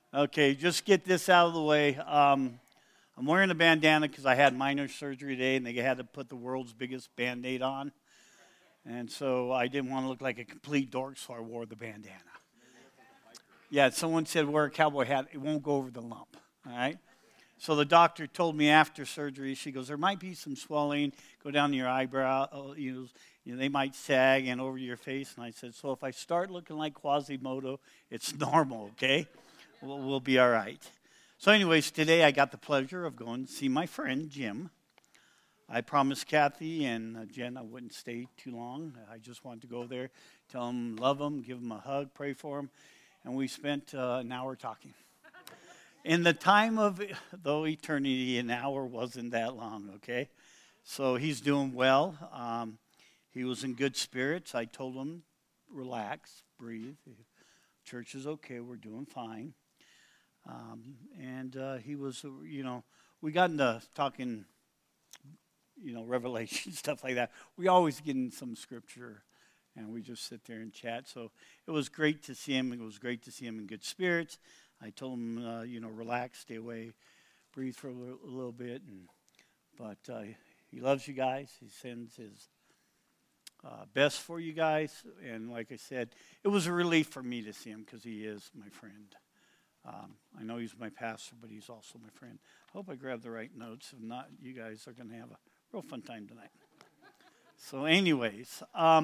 Okay, just get this out of the way. I'm wearing a bandana because I had minor surgery today, and they had to put the world's biggest Band-Aid on. And so I didn't want to look like a complete dork, so I wore the bandana. Yeah, someone said wear a cowboy hat. It won't go over the lump, all right? So the doctor told me after surgery, she goes, there might be some swelling, go down to your eyebrow, they might sag and over your face. And I said, so if I start looking like Quasimodo, it's normal, okay? We'll be all right. So anyways, today I got the pleasure of going to see my friend, Jim. I promised Kathy and Jen I wouldn't stay too long. I just wanted to go there, tell them love them, give them a hug, pray for them. And we spent an hour talking. In the time of, though eternity, an hour wasn't that long, okay? So he's doing well. He was in good spirits. I told him, relax, breathe. Church is okay. We're doing fine. And he was, we got into talking, Revelation, stuff like that. We always get in some scripture, and we just sit there and chat. So it was great to see him. It was great to see him in good spirits. I told him, relax, stay away, breathe for a little bit. But he loves you guys. He sends his best for you guys. And like I said, it was a relief for me to see him because he is my friend. I know he's my pastor, but he's also my friend. I hope I grabbed the right notes. If not, you guys are going to have a real fun time tonight. So anyways,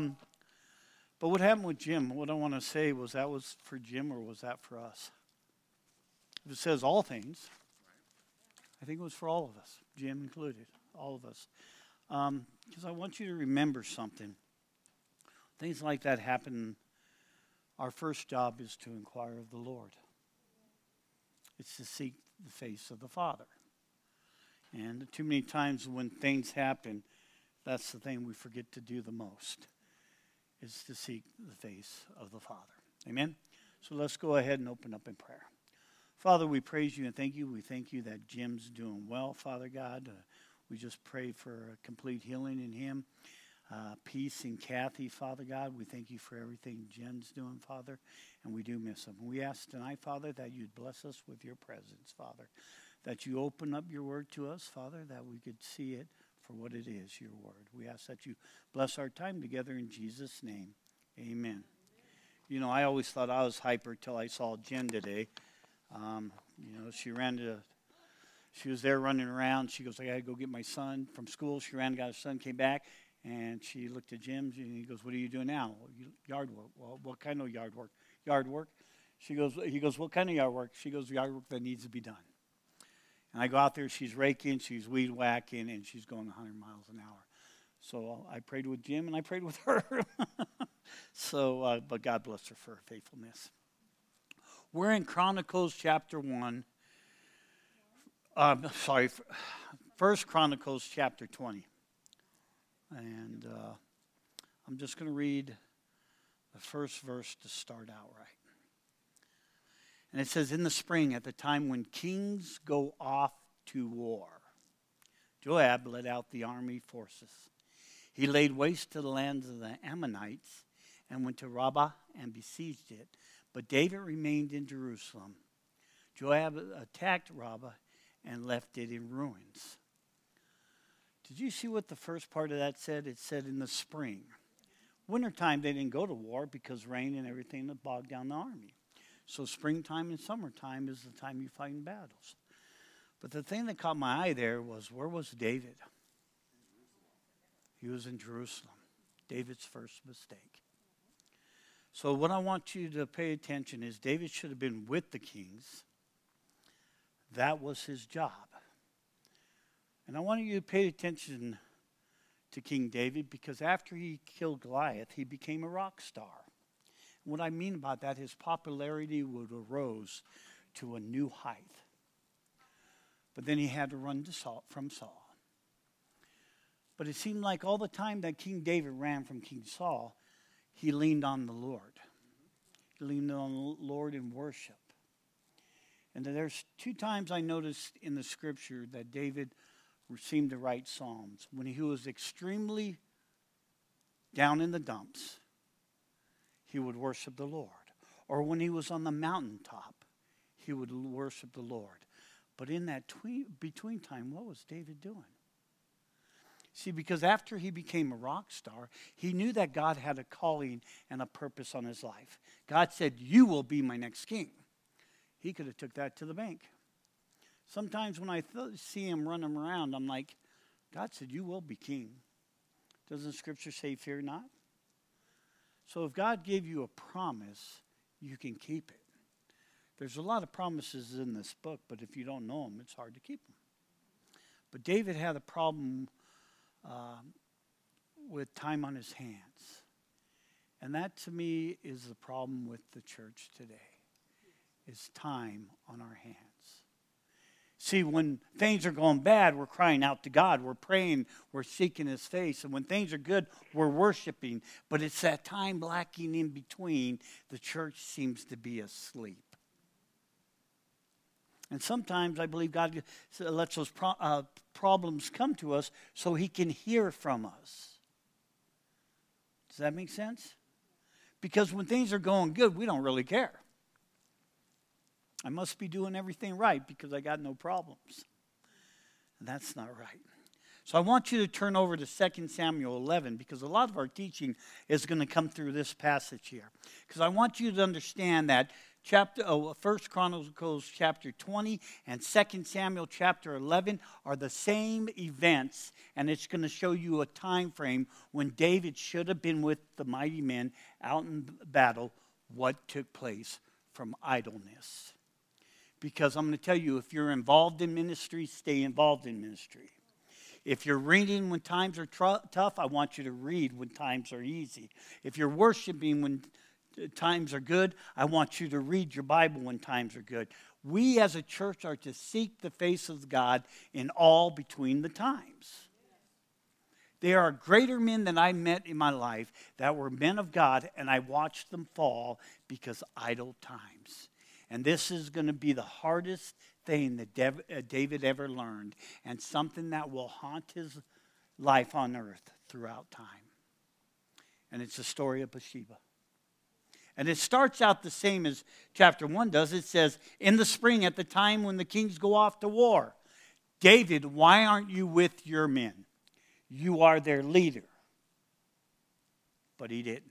but what happened with Jim, what I want to say was that was for Jim or was that for us? If it says all things, I think it was for all of us, Jim included, all of us. Because I want you to remember something. Things like that happen. Our first job is to inquire of the Lord. It's to seek the face of the Father. And too many times when things happen, that's the thing we forget to do the most, is to seek the face of the Father. Amen? So let's go ahead and open up in prayer. Father, we praise you and thank you. We thank you that Jim's doing well, Father God. We just pray for a complete healing in him. Peace in Kathy, Father God. We thank you for everything Jen's doing, Father, and we do miss him. We ask tonight, Father, that you'd bless us with your presence, Father, that you open up your word to us, Father, that we could see it for what it is, your word. We ask that you bless our time together in Jesus' name. Amen. I always thought I was hyper till I saw Jen today. She was there running around. She goes, I got to go get my son from school. She ran, got her son, came back, and she looked at Jim, and he goes, what are you doing now? Yard work. Well, what kind of yard work? Yard work. He goes, what kind of yard work? She goes, yard work that needs to be done. And I go out there, she's raking, she's weed whacking, and she's going 100 miles an hour. So I prayed with Jim, and I prayed with her. But God bless her for her faithfulness. We're in Chronicles chapter 1. 1 Chronicles chapter 20. And I'm just going to read the first verse to start out right. And it says, in the spring, at the time when kings go off to war, Joab led out the army forces. He laid waste to the lands of the Ammonites and went to Rabbah and besieged it. But David remained in Jerusalem. Joab attacked Rabbah and left it in ruins. Did you see what the first part of that said? It said in the spring. Wintertime, they didn't go to war because rain and everything that bogged down the army. So springtime and summertime is the time you fight in battles. But the thing that caught my eye there was, where was David? He was in Jerusalem. David's first mistake. So what I want you to pay attention is David should have been with the kings. That was his job. And I want you to pay attention to King David because after he killed Goliath, he became a rock star. And what I mean about that, his popularity arose to a new height. But then he had to run from Saul. But it seemed like all the time that King David ran from King Saul, he leaned on the Lord. He leaned on the Lord in worship. And there's two times I noticed in the scripture that David seemed to write psalms. When he was extremely down in the dumps, he would worship the Lord. Or when he was on the mountaintop, he would worship the Lord. But in that between time, what was David doing? See, because after he became a rock star, he knew that God had a calling and a purpose on his life. God said, you will be my next king. He could have took that to the bank. Sometimes when I see him running around, I'm like, God said, you will be king. Doesn't Scripture say, fear not? So if God gave you a promise, you can keep it. There's a lot of promises in this book, but if you don't know them, it's hard to keep them. But David had a problem with time on his hands. And that, to me, is the problem with the church today, is time on our hands. See, when things are going bad, we're crying out to God. We're praying. We're seeking his face. And when things are good, we're worshiping. But it's that time lacking in between. The church seems to be asleep. And sometimes I believe God lets those problems come to us so he can hear from us. Does that make sense? Because when things are going good, we don't really care. I must be doing everything right because I got no problems. And that's not right. So I want you to turn over to 2 Samuel 11 because a lot of our teaching is going to come through this passage here. Because I want you to understand that 1 Chronicles chapter 20 and 2 Samuel chapter 11 are the same events, and it's going to show you a time frame when David should have been with the mighty men out in battle, what took place from idleness. Because I'm going to tell you, if you're involved in ministry, stay involved in ministry. If you're reading when times are tough, I want you to read when times are easy. If you're worshiping when times are good, I want you to read your Bible when times are good. We as a church are to seek the face of God in all between the times. There are greater men than I met in my life that were men of God, and I watched them fall because idle times. And this is going to be the hardest thing that David ever learned, and something that will haunt his life on earth throughout time. And it's the story of Bathsheba. And it starts out the same as chapter 1 does. It says, in the spring, at the time when the kings go off to war, David, why aren't you with your men? You are their leader. But he didn't.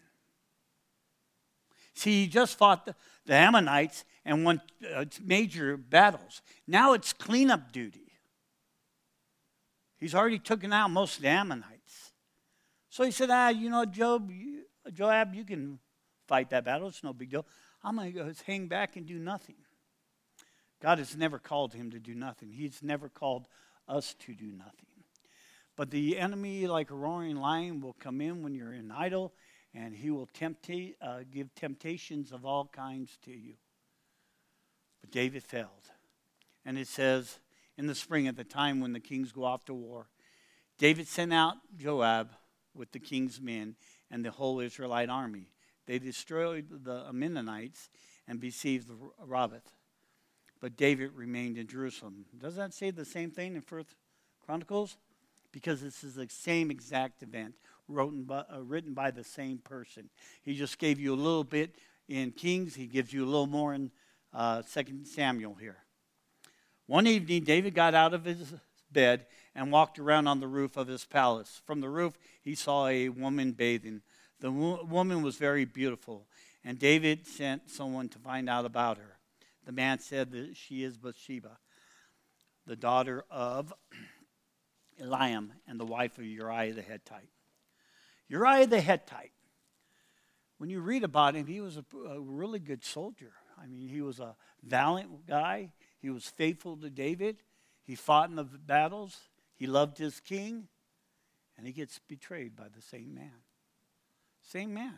See, he just fought the Ammonites and won major battles. Now it's cleanup duty. He's already taken out most of the Ammonites. So he said, Joab, you can fight that battle. It's no big deal. I'm going to go hang back and do nothing. God has never called him to do nothing. He's never called us to do nothing. But the enemy, like a roaring lion, will come in when you're in idle, and he will give temptations of all kinds to you. But David failed. And it says, in the spring, at the time when the kings go off to war, David sent out Joab with the king's men and the whole Israelite army. They destroyed the Ammonites and besieged Rabbah. But David remained in Jerusalem. Does that say the same thing in 1 Chronicles? Because this is the same exact event written by the same person. He just gave you a little bit in Kings. He gives you a little more in 2 Samuel here. One evening, David got out of his bed and walked around on the roof of his palace. From the roof, he saw a woman bathing. The woman was very beautiful, and David sent someone to find out about her. The man said that she is Bathsheba, the daughter of Eliam and the wife of Uriah the Hittite. Uriah the Hittite, when you read about him, he was a really good soldier. I mean, he was a valiant guy. He was faithful to David. He fought in the battles. He loved his king. And he gets betrayed by the same man. Same man.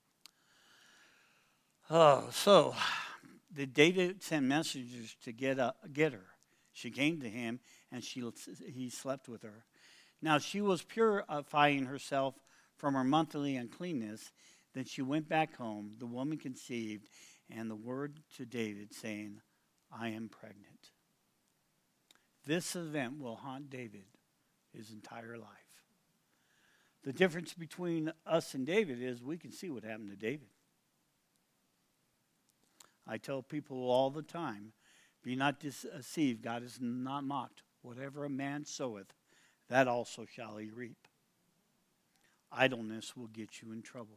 So did David send messengers to get her? She came to him, and he slept with her. Now she was purifying herself from her monthly uncleanness. Then she went back home. The woman conceived, and the word to David saying, I am pregnant. This event will haunt David his entire life. The difference between us and David is we can see what happened to David. I tell people all the time, Be not deceived. God is not mocked. Whatever a man soweth, that also shall he reap. Idleness will get you in trouble.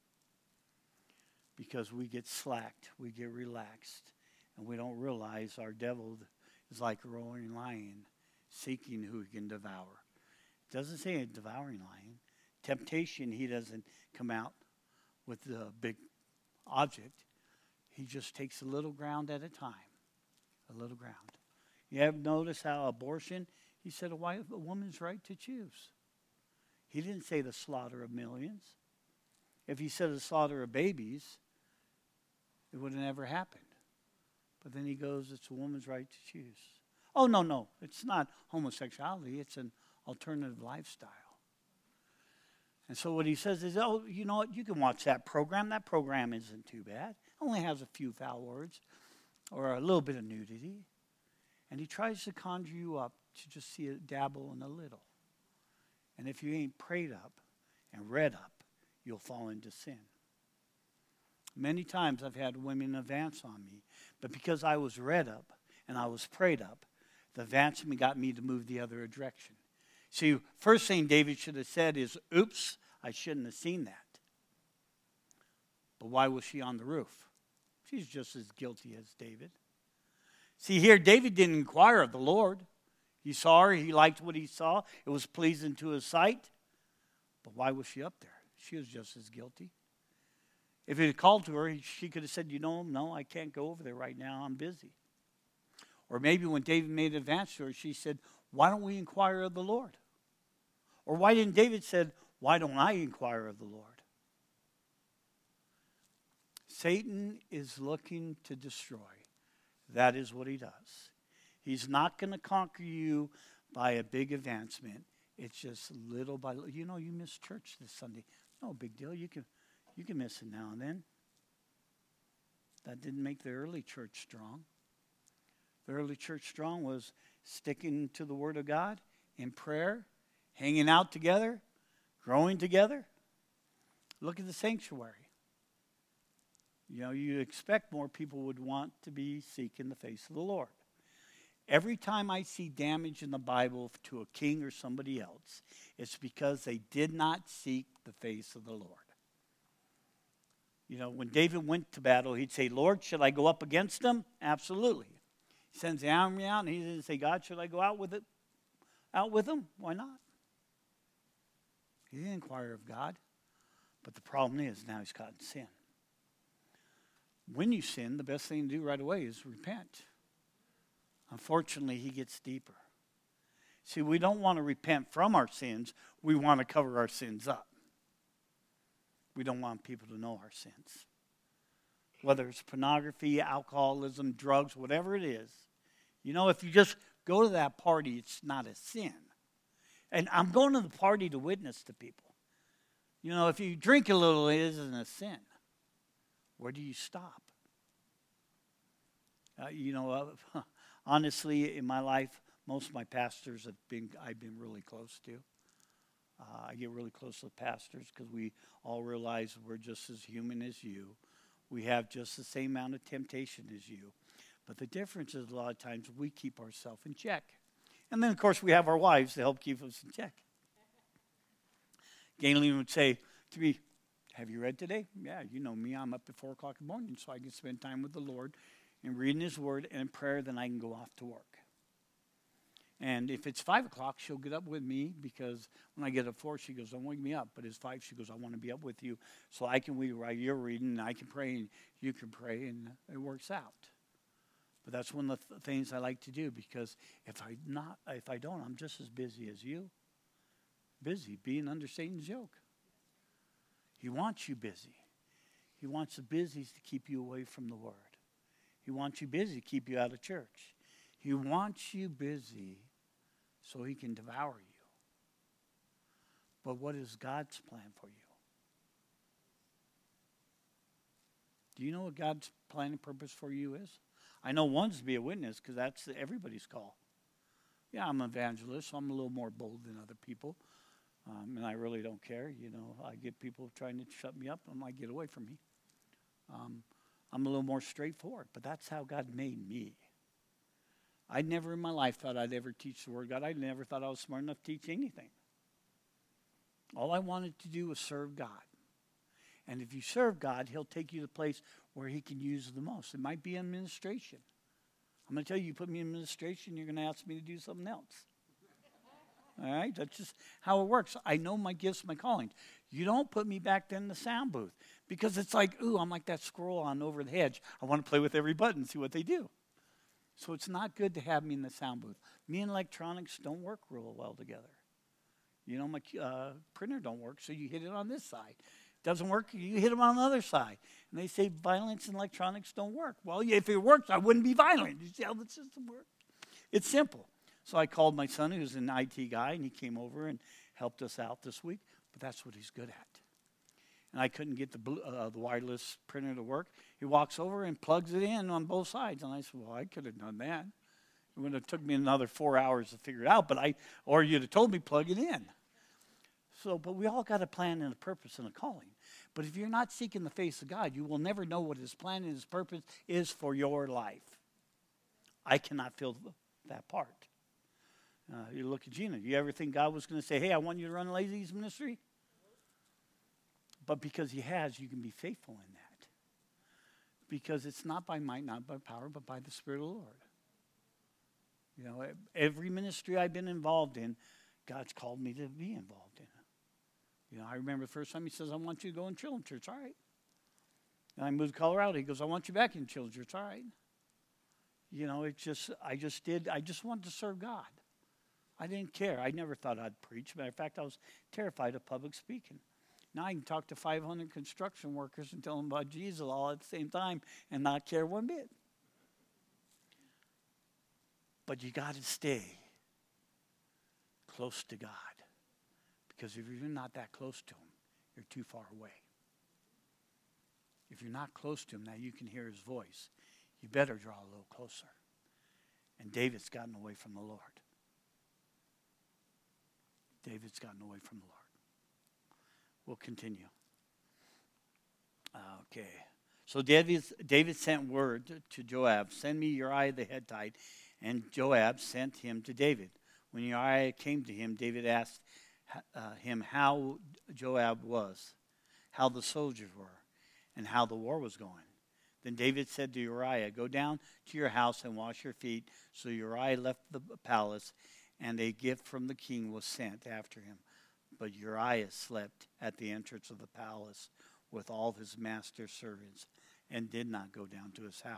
Because we get slacked, we get relaxed, and we don't realize our devil is like a roaring lion, seeking who he can devour. It doesn't say a devouring lion. Temptation, he doesn't come out with the big object. He just takes a little ground at a time. A little ground. You have noticed how abortion, he said a woman's right to choose. He didn't say the slaughter of millions. If he said the slaughter of babies, it would have never happened. But then he goes, it's a woman's right to choose. Oh, no. It's not homosexuality. It's an alternative lifestyle. And so what he says is, oh, you know what? You can watch that program. That program isn't too bad. It only has a few foul words or a little bit of nudity. And he tries to conjure you up to just see it dabble in a little. And if you ain't prayed up and read up, you'll fall into sin. Many times I've had women advance on me, but because I was read up and I was prayed up, the advancement got me to move the other direction. See, first thing David should have said is, oops, I shouldn't have seen that. But why was she on the roof? She's just as guilty as David. See, here, David didn't inquire of the Lord. He saw her. He liked what he saw. It was pleasing to his sight. But why was she up there? She was just as guilty. If he had called to her, she could have said, no, I can't go over there right now. I'm busy. Or maybe when David made an advance to her, she said, why don't we inquire of the Lord? Or why didn't David said, why don't I inquire of the Lord? Satan is looking to destroy. That is what he does. He's not going to conquer you by a big advancement. It's just little by little. You missed church this Sunday. No big deal. You can miss it now and then. That didn't make the early church strong. The early church strong was sticking to the Word of God in prayer, hanging out together, growing together. Look at the sanctuary. You expect more people would want to be seeking the face of the Lord. Every time I see damage in the Bible to a king or somebody else, it's because they did not seek the face of the Lord. When David went to battle, he'd say, Lord, should I go up against them? Absolutely. He sends the army out, and he didn't say, God, should I go out with them? Why not? He didn't inquire of God. But the problem is, now he's caught in sin. When you sin, the best thing to do right away is repent. Unfortunately, he gets deeper. See, we don't want to repent from our sins. We want to cover our sins up. We don't want people to know our sins. Whether it's pornography, alcoholism, drugs, whatever it is. If you just go to that party, it's not a sin. And I'm going to the party to witness to people. If you drink a little, it isn't a sin. Where do you stop? Honestly, in my life, most of my pastors I've been really close to. I get really close to the pastors because we all realize we're just as human as you. We have just the same amount of temptation as you. But the difference is a lot of times we keep ourselves in check. And then, of course, we have our wives to help keep us in check. Galen would say to me, have you read today? Yeah, you know me. I'm up at 4 o'clock in the morning so I can spend time with the Lord and reading his word and in prayer, then I can go off to work. And if it's 5 o'clock, she'll get up with me because when I get up 4, she goes, don't wake me up. But it's 5, she goes, I want to be up with you so I can read while you're reading and I can pray and you can pray and it works out. But that's one of the things I like to do because if I don't, I'm just as busy as you. Busy, being under Satan's yoke. He wants you busy. He wants the busies to keep you away from the Word. He wants you busy to keep you out of church. He wants you busy so he can devour you. But what is God's plan for you? Do you know what God's plan and purpose for you is? I know one's to be a witness because that's everybody's call. Yeah, I'm an evangelist, so I'm a little more bold than other people. And I really don't care. I get people trying to shut me up. I'm like, get away from me. I'm a little more straightforward, but that's how God made me. I never in my life thought I'd ever teach the Word of God. I never thought I was smart enough to teach anything. All I wanted to do was serve God. And if you serve God, he'll take you to the place where he can use the most. It might be administration. I'm going to tell you, you put me in administration, you're going to ask me to do something else. All right? That's just how it works. I know my gifts, my calling. You don't put me back there in the sound booth because it's like, ooh, I'm like that squirrel on over the hedge. I want to play with every button and see what they do. So it's not good to have me in the sound booth. Me and electronics don't work real well together. You know, my printer don't work, so you hit it on this side. Doesn't work, you hit them on the other side. And they say violence and electronics don't work. Well, if it worked, I wouldn't be violent. You see how the system works? It's simple. So I called my son, who's an IT guy, and he came over and helped us out this week. But that's what he's good at. And I couldn't get the wireless printer to work. He walks over and plugs it in on both sides. And I said, well, I could have done that. It would have took me another 4 hours to figure it out, or you'd have told me plug it in. So, but we all got a plan and a purpose and a calling. But if you're not seeking the face of God, you will never know what his plan and his purpose is for your life. I cannot feel that part. You look at Gina. You ever think God was going to say, hey, I want you to run Ladies Ministry? But because he has, you can be faithful in that. Because it's not by might, not by power, but by the Spirit of the Lord. You know, every ministry I've been involved in, God's called me to be involved in it. You know, I remember the first time he says, I want you to go in Children's Church. All right. And I moved to Colorado. He goes, I want you back in Children's Church. All right. You know, I just wanted to serve God. I didn't care. I never thought I'd preach. Matter of fact, I was terrified of public speaking. Now I can talk to 500 construction workers and tell them about Jesus all at the same time and not care one bit. But you got to stay close to God. Because if you're not that close to him, you're too far away. If you're not close to him, now you can hear his voice. You better draw a little closer. And David's gotten away from the Lord. David's gotten away from the Lord. We'll continue. Okay. So David sent word to Joab, send me Uriah the Hittite. And Joab sent him to David. When Uriah came to him, David asked him how Joab was, how the soldiers were, and how the war was going. Then David said to Uriah, go down to your house and wash your feet. So Uriah left the palace, and a gift from the king was sent after him. But Uriah slept at the entrance of the palace with all his master's servants and did not go down to his house.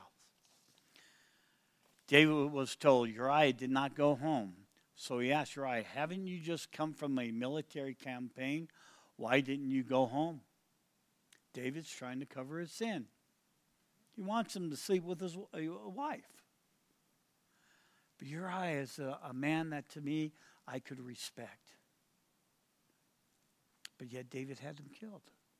David was told Uriah did not go home. So he asked Uriah, haven't you just come from a military campaign? Why didn't you go home? David's trying to cover his sin. He wants him to sleep with his wife. But Uriah is a man that to me I could respect. But yet David had him killed.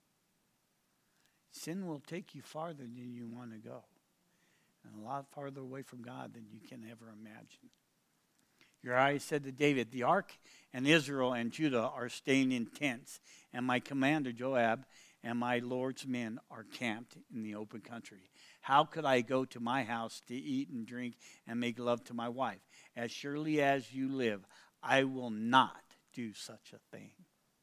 Sin will take you farther than you want to go. And a lot farther away from God than you can ever imagine. Uriah said to David, the ark and Israel and Judah are staying in tents, and my commander Joab and my Lord's men are camped in the open country. How could I go to my house to eat and drink and make love to my wife? As surely as you live, I will not do such a thing.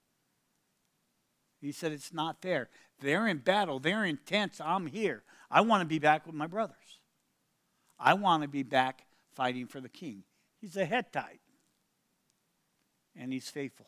He said, it's not fair. They're in battle. They're in tents. I'm here. I want to be back with my brothers. I want to be back fighting for the king. He's a Hittite. And he's faithful.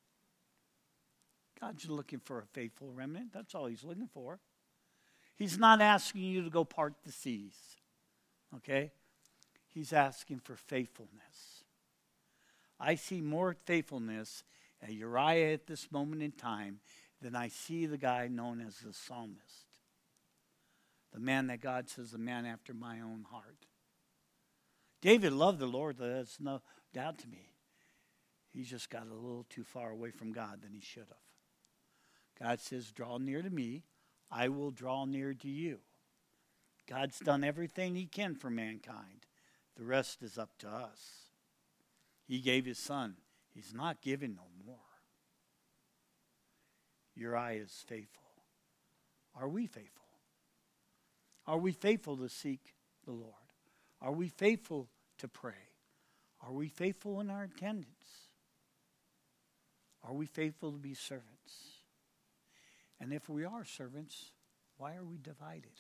God's looking for a faithful remnant. That's all he's looking for. He's not asking you to go part the seas. Okay? He's asking for faithfulness. I see more faithfulness at Uriah at this moment in time than I see the guy known as the psalmist. The man that God says, the man after my own heart. David loved the Lord, there's no doubt to me. He's just got a little too far away from God than he should have. God says, draw near to me, I will draw near to you. God's done everything he can for mankind. The rest is up to us. He gave his son. He's not giving no more. Uriah is faithful. Are we faithful? Are we faithful to seek the Lord? Are we faithful to pray? Are we faithful in our attendance? Are we faithful to be servants? And if we are servants, why are we divided?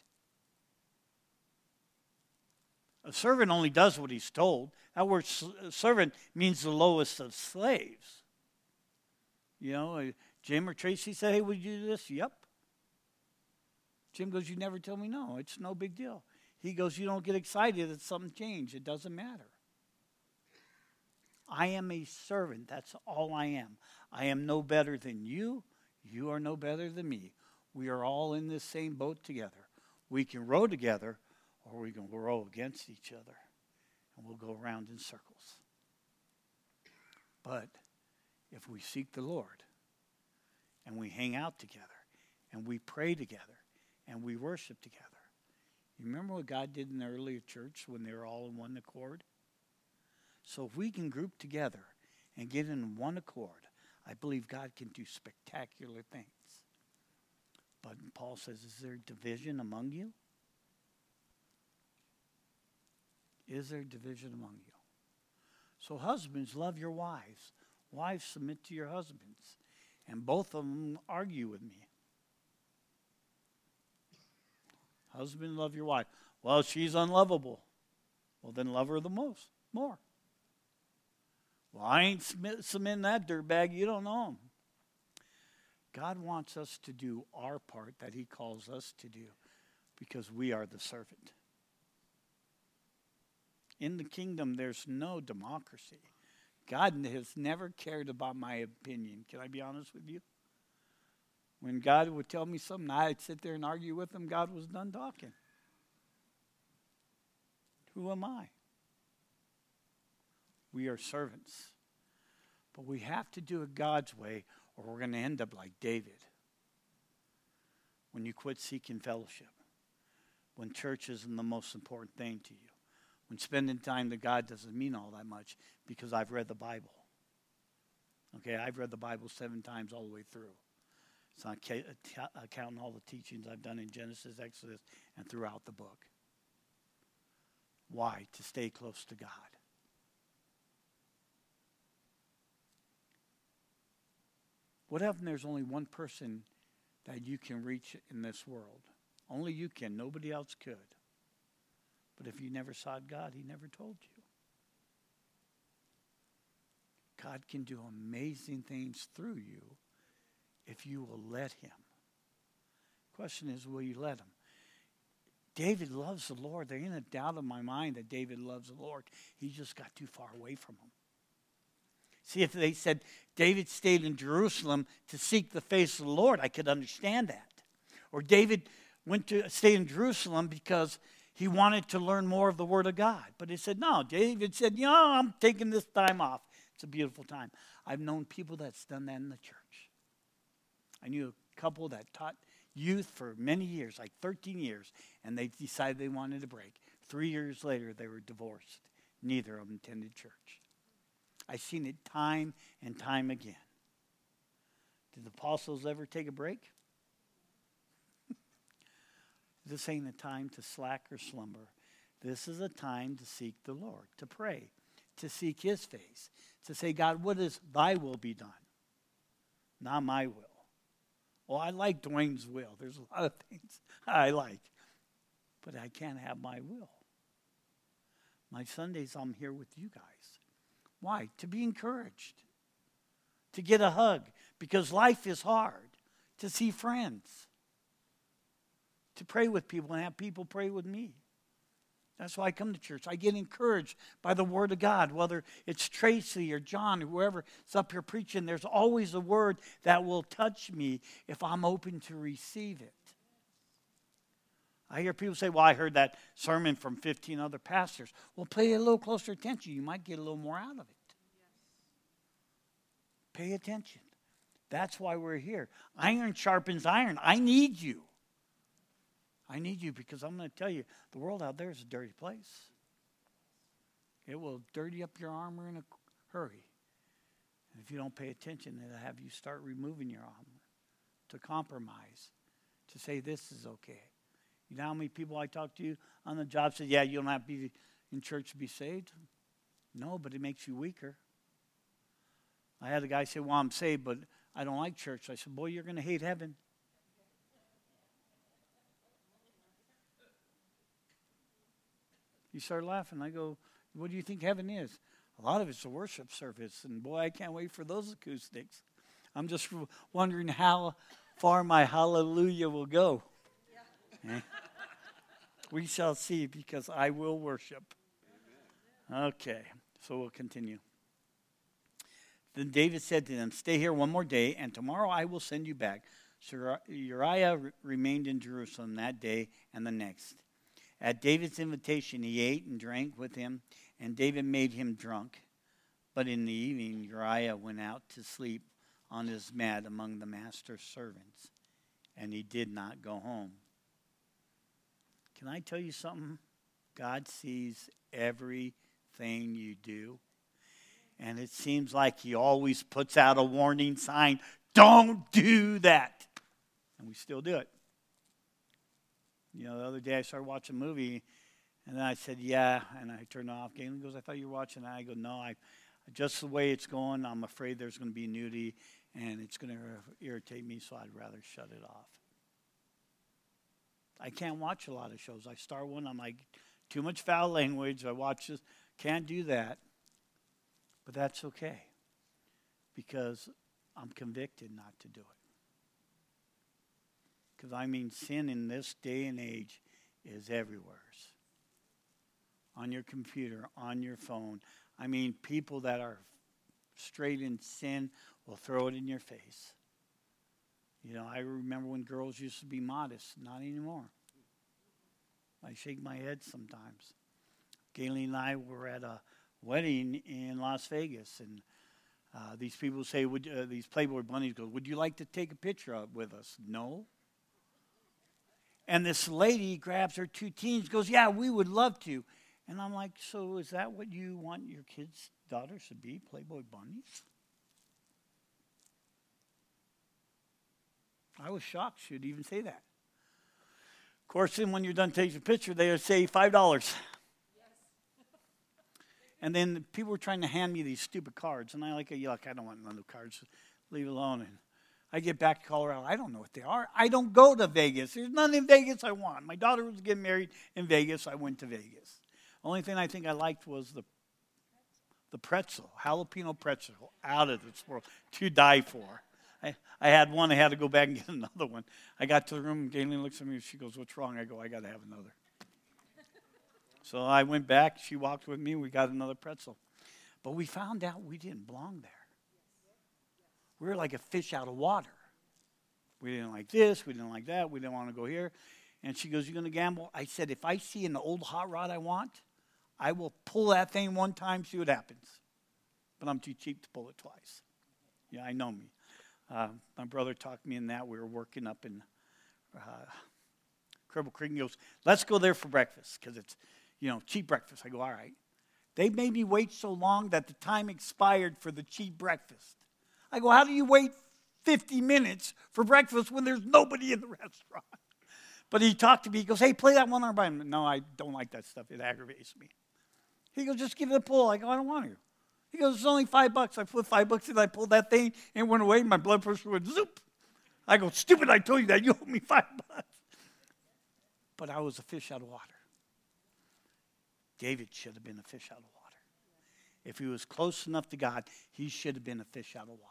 A servant only does what he's told. That word servant means the lowest of slaves. You know, Jim or Tracy say, hey, would you do this? Yep. Jim goes, you never tell me no. It's no big deal. He goes, you don't get excited that something changed. It doesn't matter. I am a servant. That's all I am. I am no better than you. You are no better than me. We are all in this same boat together. We can row together, or we can row against each other, and we'll go around in circles. But if we seek the Lord, and we hang out together, and we pray together, and we worship together. You remember what God did in the early church when they were all in one accord? So if we can group together and get in one accord, I believe God can do spectacular things. But Paul says, is there division among you? Is there division among you? So husbands, love your wives. Wives, submit to your husbands. And both of them argue with me. Husband, love your wife. Well, she's unlovable. Well, then love her the most, more. Well, I ain't submitting that dirtbag. You don't know him. God wants us to do our part that he calls us to do because we are the servant. In the kingdom, there's no democracy. God has never cared about my opinion. Can I be honest with you? When God would tell me something, I'd sit there and argue with him. God was done talking. Who am I? We are servants. But we have to do it God's way, or we're going to end up like David. When you quit seeking fellowship. When church isn't the most important thing to you. When spending time to God doesn't mean all that much because I've read the Bible. Okay, I've read the Bible 7 times all the way through. It's not counting all the teachings I've done in Genesis, Exodus, and throughout the book. Why? To stay close to God. What if there's only one person that you can reach in this world? Only you can. Nobody else could. But if you never sought God, he never told you. God can do amazing things through you if you will let him. Question is, will you let him? David loves the Lord. There ain't a doubt in my mind that David loves the Lord. He just got too far away from him. See, if they said David stayed in Jerusalem to seek the face of the Lord, I could understand that. Or David went to stay in Jerusalem because he wanted to learn more of the Word of God. But he said, no, David said, I'm taking this time off. It's a beautiful time. I've known people that's done that in the church. I knew a couple that taught youth for many years, like 13 years, and they decided they wanted to break. 3 years later, they were divorced. Neither of them attended church. I've seen it time and time again. Did the apostles ever take a break? This ain't a time to slack or slumber. This is a time to seek the Lord, to pray, to seek his face, to say, God, what is thy will be done? Not my will. Well, I like Dwayne's will. There's a lot of things I like. But I can't have my will. My Sundays, I'm here with you guys. Why? To be encouraged. To get a hug. Because life is hard. To see friends. To pray with people and have people pray with me. That's why I come to church. I get encouraged by the Word of God, whether it's Tracy or John or whoever is up here preaching. There's always a word that will touch me if I'm open to receive it. I hear people say, well, I heard that sermon from 15 other pastors. Well, pay a little closer attention. You might get a little more out of it. Pay attention. That's why we're here. Iron sharpens iron. I need you. I need you because I'm going to tell you, the world out there is a dirty place. It will dirty up your armor in a hurry. And if you don't pay attention, it'll have you start removing your armor to compromise, to say this is okay. You know how many people I talk to on the job say, yeah, you don't have to be in church to be saved? No, but it makes you weaker. I had a guy say, well, I'm saved, but I don't like church. I said, boy, you're going to hate heaven. He started laughing. I go, what do you think heaven is? A lot of it's a worship service, and boy, I can't wait for those acoustics. I'm just wondering how far my hallelujah will go. Yeah. We shall see, because I will worship. Okay, so we'll continue. Then David said to them, stay here one more day, and tomorrow I will send you back. So Uriah remained in Jerusalem that day and the next. At David's invitation, he ate and drank with him, and David made him drunk. But in the evening, Uriah went out to sleep on his mat among the master's servants, and he did not go home. Can I tell you something? God sees everything you do. And it seems like he always puts out a warning sign. Don't do that. And we still do it. You know, the other day I started watching a movie, and then I said, yeah, and I turned it off. Galen goes, I thought you were watching that. I go, no, just the way it's going, I'm afraid there's going to be nudity, and it's going to irritate me, so I'd rather shut it off. I can't watch a lot of shows. I start one, I'm like, too much foul language. I watch this. Can't do that. But that's okay, because I'm convicted not to do it. Because, I mean, sin in this day and age is everywhere. On your computer, on your phone. I mean, people that are straight in sin will throw it in your face. You know, I remember when girls used to be modest. Not anymore. I shake my head sometimes. Gayleen and I were at a wedding in Las Vegas, and these people say, these Playboy bunnies go, would you like to take a picture with us? No. And this lady grabs her two teens, goes, yeah, we would love to. And I'm like, so is that what you want your kids' daughters to be, Playboy bunnies? I was shocked she'd even say that. Of course, then when you're done taking a picture, they would say $5. Yes. And then people were trying to hand me these stupid cards. And I like, yuck, I don't want none of the cards. Leave it alone. And I get back to Colorado. I don't know what they are. I don't go to Vegas. There's none in Vegas I want. My daughter was getting married in Vegas. I went to Vegas. Only thing I think I liked was the pretzel, jalapeno pretzel, out of this world, to die for. I had one. I had to go back and get another one. I got to the room, and Galen looks at me, and she goes, what's wrong? I go, I got to have another. So I went back. She walked with me. We got another pretzel. But we found out we didn't belong there. We were like a fish out of water. We didn't like this. We didn't like that. We didn't want to go here. And she goes, you going to gamble? I said, if I see an old hot rod I want, I will pull that thing one time, see what happens. But I'm too cheap to pull it twice. Yeah, I know me. My brother talked me in that. We were working up in Cribble Creek. He goes, let's go there for breakfast because it's, cheap breakfast. I go, all right. They made me wait so long that the time expired for the cheap breakfast. I go, how do you wait 50 minutes for breakfast when there's nobody in the restaurant? But he talked to me. He goes, hey, play that one arm by. No, I don't like that stuff. It aggravates me. He goes, just give it a pull. I go, I don't want to. He goes, it's only $5. I put $5 in. I pulled that thing and went away. My blood pressure went zoop. I go, stupid, I told you that. You owe me $5. But I was a fish out of water. David should have been a fish out of water. If he was close enough to God, he should have been a fish out of water.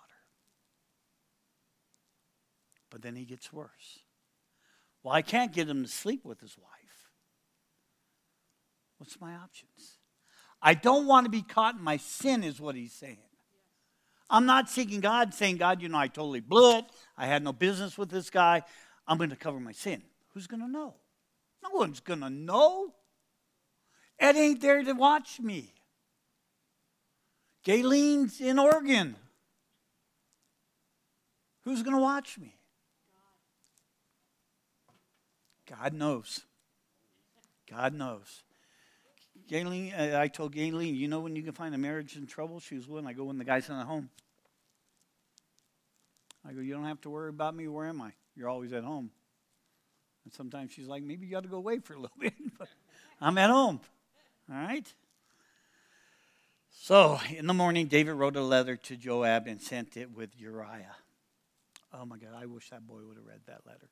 But then he gets worse. Well, I can't get him to sleep with his wife. What's my options? I don't want to be caught in my sin is what he's saying. I'm not seeking God, saying, God, I totally blew it. I had no business with this guy. I'm going to cover my sin. Who's going to know? No one's going to know. Ed ain't there to watch me. Gayleen's in Oregon. Who's going to watch me? God knows. God knows. Gayleen, I told Gayleen, when you can find a marriage in trouble? She was willing. I go, when the guy's not at home. I go, you don't have to worry about me. Where am I? You're always at home. And sometimes she's like, maybe you got to go away for a little bit. But I'm at home. All right? So, in the morning, David wrote a letter to Joab and sent it with Uriah. Oh my God, I wish that boy would have read that letter.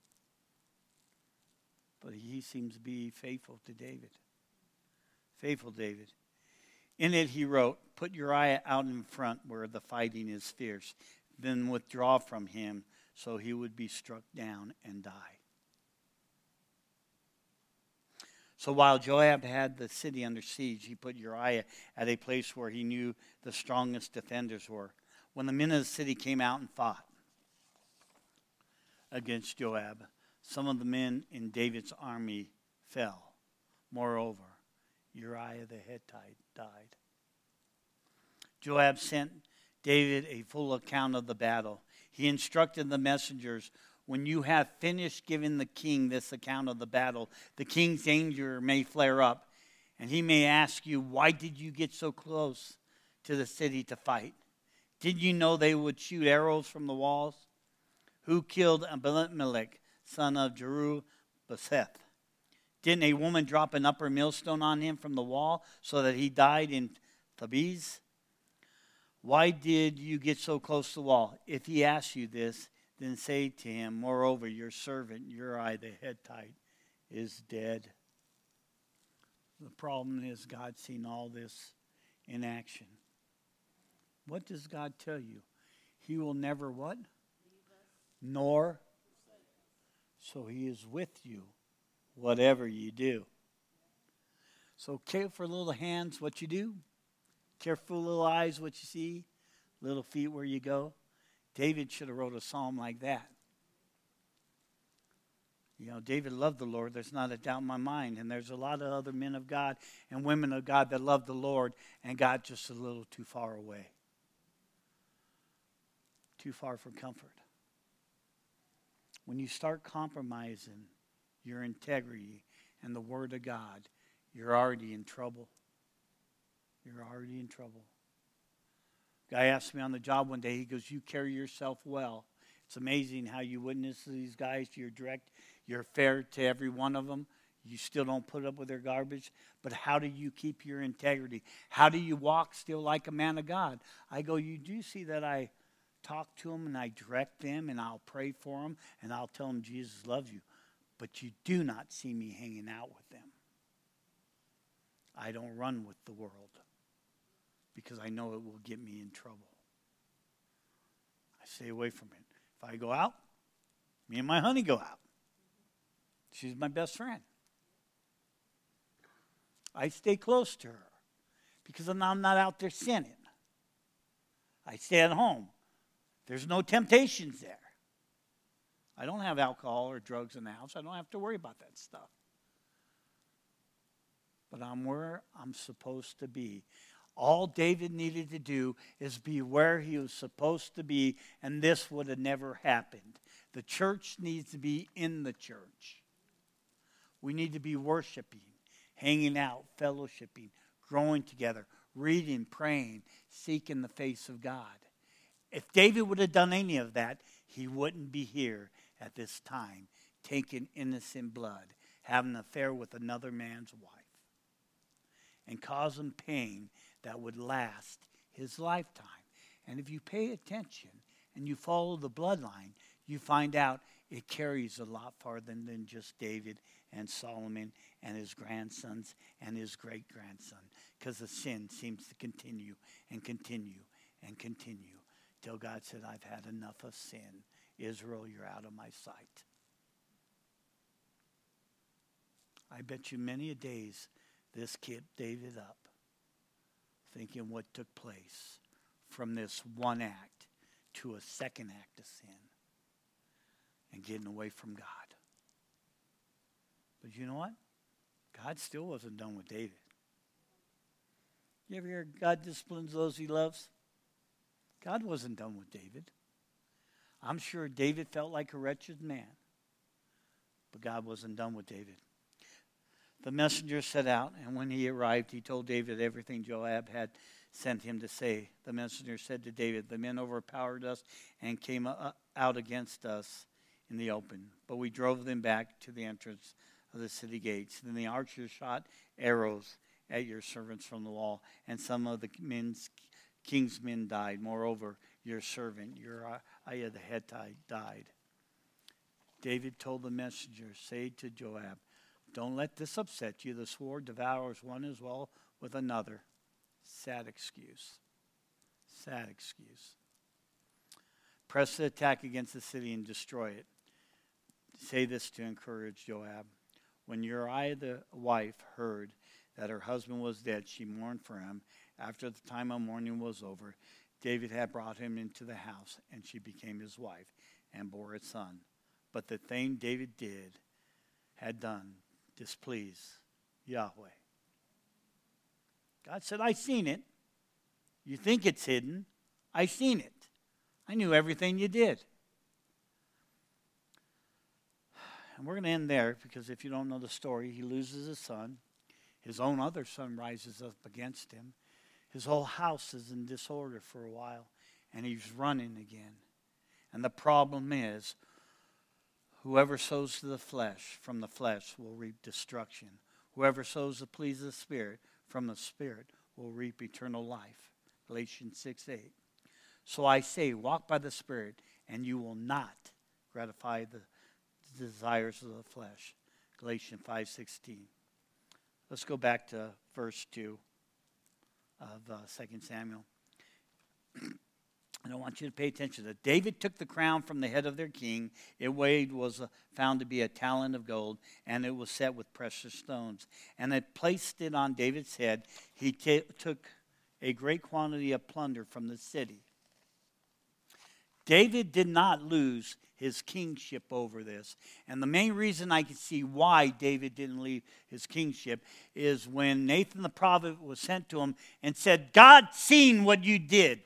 But he seems to be faithful to David. Faithful David. In it he wrote, "Put Uriah out in front where the fighting is fierce, then withdraw from him so he would be struck down and die." So while Joab had the city under siege, he put Uriah at a place where he knew the strongest defenders were. When the men of the city came out and fought against Joab, some of the men in David's army fell. Moreover, Uriah the Hittite died. Joab sent David a full account of the battle. He instructed the messengers, "When you have finished giving the king this account of the battle, the king's anger may flare up, and he may ask you, 'Why did you get so close to the city to fight? Did you know they would shoot arrows from the walls? Who killed Abimelech, son of Jerubbaal? Didn't a woman drop an upper millstone on him from the wall so that he died in Thebez? Why did you get so close to the wall?' If he asks you this, then say to him, 'Moreover, your servant Uriah the Hittite is dead.'" The problem is God's seen all this in action. What does God tell you? He will never what? Nor. So he is with you, whatever you do. So careful little hands, what you do. Careful little eyes, what you see. Little feet, where you go. David should have wrote a psalm like that. You know, David loved the Lord. There's not a doubt in my mind. And there's a lot of other men of God and women of God that love the Lord and got just a little too far away. Too far from comfort. When you start compromising your integrity and the Word of God, you're already in trouble. You're already in trouble. Guy asked me on the job one day, he goes, "You carry yourself well. It's amazing how you witness these guys. You're direct, you're fair to every one of them. You still don't put up with their garbage. But how do you keep your integrity? How do you walk still like a man of God?" I go, "You do see that I talk to them and I direct them and I'll pray for them and I'll tell them Jesus loves you. But you do not see me hanging out with them. I don't run with the world because I know it will get me in trouble. I stay away from it. If I go out, me and my honey go out. She's my best friend. I stay close to her because I'm not out there sinning. I stay at home. There's no temptations there. I don't have alcohol or drugs in the house. I don't have to worry about that stuff. But I'm where I'm supposed to be. All David needed to do is be where he was supposed to be, and this would have never happened. The church needs to be in the church. We need to be worshiping, hanging out, fellowshipping, growing together, reading, praying, seeking the face of God. If David would have done any of that, he wouldn't be here at this time, taking innocent blood, having an affair with another man's wife, and causing pain that would last his lifetime. And if you pay attention and you follow the bloodline, you find out it carries a lot farther than just David and Solomon and his grandsons and his great-grandson, because the sin seems to continue and continue and continue till God said, "I've had enough of sin. Israel, you're out of my sight." I bet you many a days this kept David up, thinking what took place from this one act to a second act of sin and getting away from God. But you know what? God still wasn't done with David. You ever hear God disciplines those he loves? God wasn't done with David. I'm sure David felt like a wretched man, but God wasn't done with David. The messenger set out, and when he arrived, he told David everything Joab had sent him to say. The messenger said to David, "The men overpowered us and came out against us in the open, but we drove them back to the entrance of the city gates. Then the archers shot arrows at your servants from the wall, and some of the king's men died. Moreover, your servant, Uriah the Hittite, died. David told the messenger, say to Joab, don't let this upset you. The sword devours one as well with another. Sad excuse. Sad excuse. Press the attack against the city and destroy it. Say this to encourage Joab. When Uriah the wife heard that her husband was dead, she mourned for him. After the time of mourning was over, David had brought him into the house, and she became his wife and bore a son. But the thing David had done, displeased Yahweh. God said, I seen it. You think it's hidden. I seen it. I knew everything you did. And we're going to end there, because if you don't know the story, he loses his son. His own other son rises up against him. His whole house is in disorder for a while, and he's running again. And the problem is, whoever sows to the flesh, from the flesh will reap destruction. Whoever sows to please the Spirit, from the Spirit will reap eternal life. Galatians 6:8. So I say, walk by the Spirit, and you will not gratify the desires of the flesh. Galatians 5:16. Let's go back to verse 2 of 2 Samuel. And I want you to pay attention. That David took the crown from the head of their king. It was found to be a talent of gold, and it was set with precious stones. And it placed it on David's head. He took a great quantity of plunder from the city. David did not lose his kingship over this. And the main reason I can see why David didn't leave his kingship is when Nathan the prophet was sent to him and said, God seen what you did.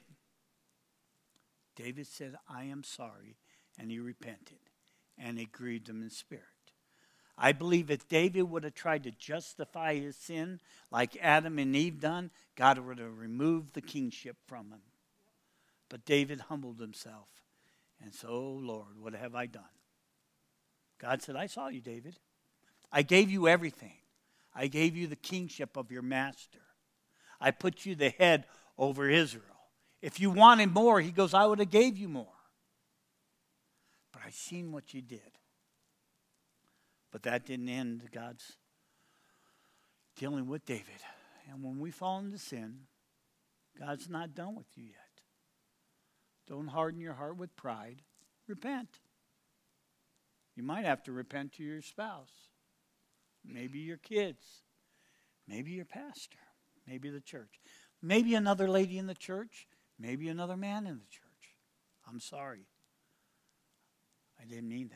David said, I am sorry, and he repented, and it grieved him in spirit. I believe if David would have tried to justify his sin like Adam and Eve done, God would have removed the kingship from him. But David humbled himself and said, oh, Lord, what have I done? God said, I saw you, David. I gave you everything. I gave you the kingship of your master. I put you the head over Israel. If you wanted more, he goes, I would have gave you more. But I seen what you did. But that didn't end God's dealing with David. And when we fall into sin, God's not done with you yet. Don't harden your heart with pride. Repent. You might have to repent to your spouse. Maybe your kids. Maybe your pastor. Maybe the church. Maybe another lady in the church. Maybe another man in the church. I'm sorry. I didn't mean that.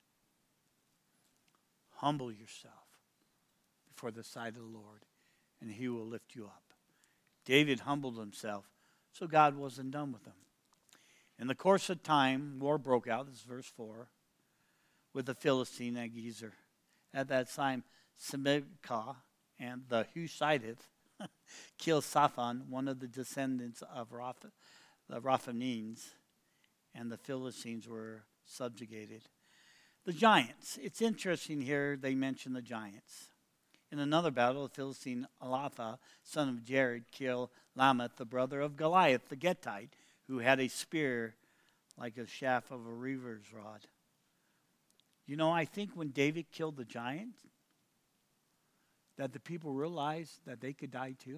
Humble yourself before the sight of the Lord, and he will lift you up. David humbled himself, so God wasn't done with him. In the course of time, war broke out, this is verse 4, with the Philistine at Gezer. At that time, Sibekah and the Hushites killed Shaphan, one of the descendants of the Raphaimites, and the Philistines were subjugated. The giants. It's interesting here they mention the giants. In another battle, the Philistine Elatha, son of Jared, killed Lameth, the brother of Goliath, the Gittite, who had a spear like a shaft of a reaver's rod. You know, I think when David killed the giant, that the people realized that they could die too.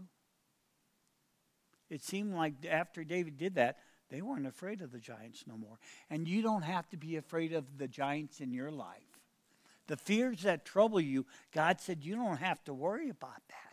It seemed like after David did that, they weren't afraid of the giants no more. And you don't have to be afraid of the giants in your life. The fears that trouble you, God said you don't have to worry about that.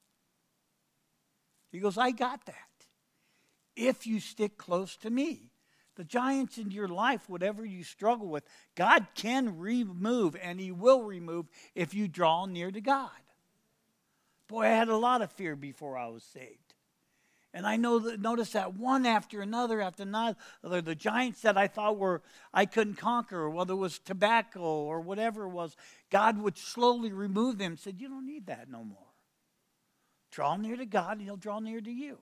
He goes, I got that. If you stick close to me. The giants in your life, whatever you struggle with, God can remove, and he will remove if you draw near to God. Boy, I had a lot of fear before I was saved. And I noticed that one after another, the giants that I thought I couldn't conquer, whether it was tobacco or whatever it was, God would slowly remove them and said, you don't need that no more. Draw near to God, and he'll draw near to you.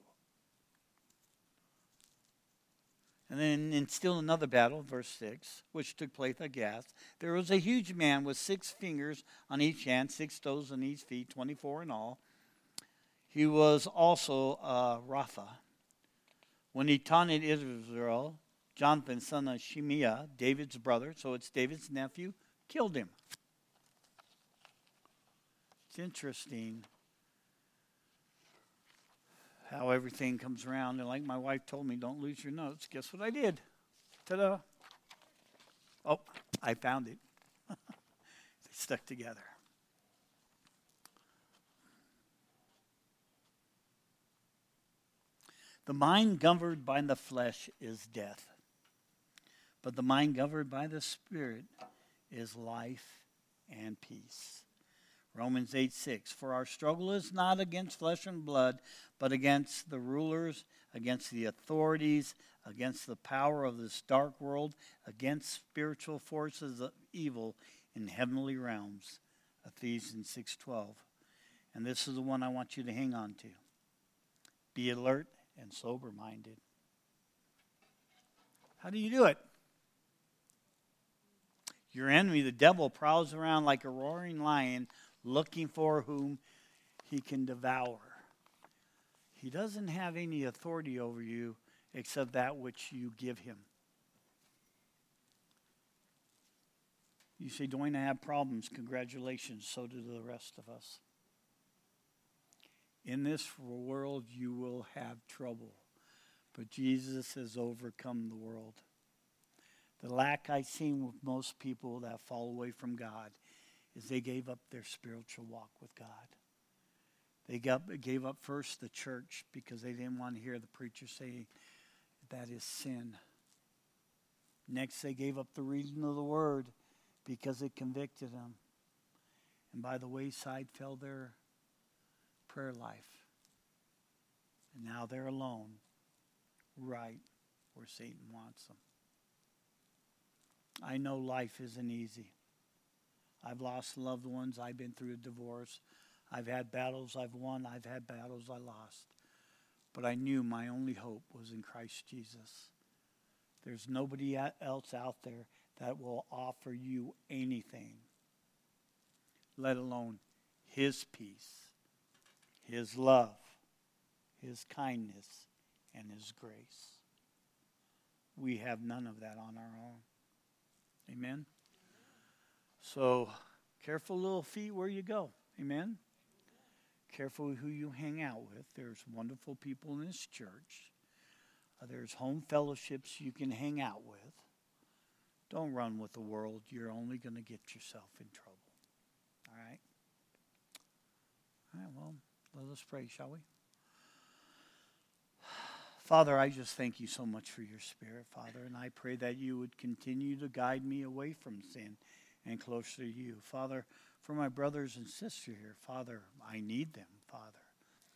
And then in still another battle, verse 6, which took place at Gath, there was a huge man with 6 fingers on each hand, 6 toes on each feet, 24 in all. He was also Rapha. When he taunted Israel, Jonathan, son of Shimea, David's brother, so it's David's nephew, killed him. It's interesting how everything comes around. And like my wife told me, don't lose your notes. Guess what I did? Ta-da. Oh, I found it. They stuck together. The mind governed by the flesh is death, but the mind governed by the Spirit is life and peace. Romans 8:6. For our struggle is not against flesh and blood, but against the rulers, against the authorities, against the power of this dark world, against spiritual forces of evil in heavenly realms. Ephesians 6:12. And this is the one I want you to hang on to. Be alert and sober-minded. How do you do it? Your enemy, the devil, prowls around like a roaring lion looking for whom he can devour. He doesn't have any authority over you except that which you give him. You say, Dwayne, I have problems. Congratulations, so do the rest of us. In this world, you will have trouble, but Jesus has overcome the world. The lack I've seen with most people that fall away from God is they gave up their spiritual walk with God. They gave up first the church because they didn't want to hear the preacher say that is sin. Next, they gave up the reading of the word because it convicted them. And by the wayside fell their prayer life. And now they're alone, right where Satan wants them. I know life isn't easy. I've lost loved ones. I've been through a divorce. I've had battles I've won. I've had battles I lost. But I knew my only hope was in Christ Jesus. There's nobody else out there that will offer you anything, let alone his peace, his love, his kindness, and his grace. We have none of that on our own. Amen? So, careful little feet where you go. Amen? Careful who you hang out with. There's wonderful people in this church. There's home fellowships you can hang out with. Don't run with the world. You're only going to get yourself in trouble. All right? All right, well, let us pray, shall we? Father, I just thank you so much for your Spirit, Father, and I pray that you would continue to guide me away from sin and closer to you. Father, for my brothers and sisters here, Father, I need them, Father.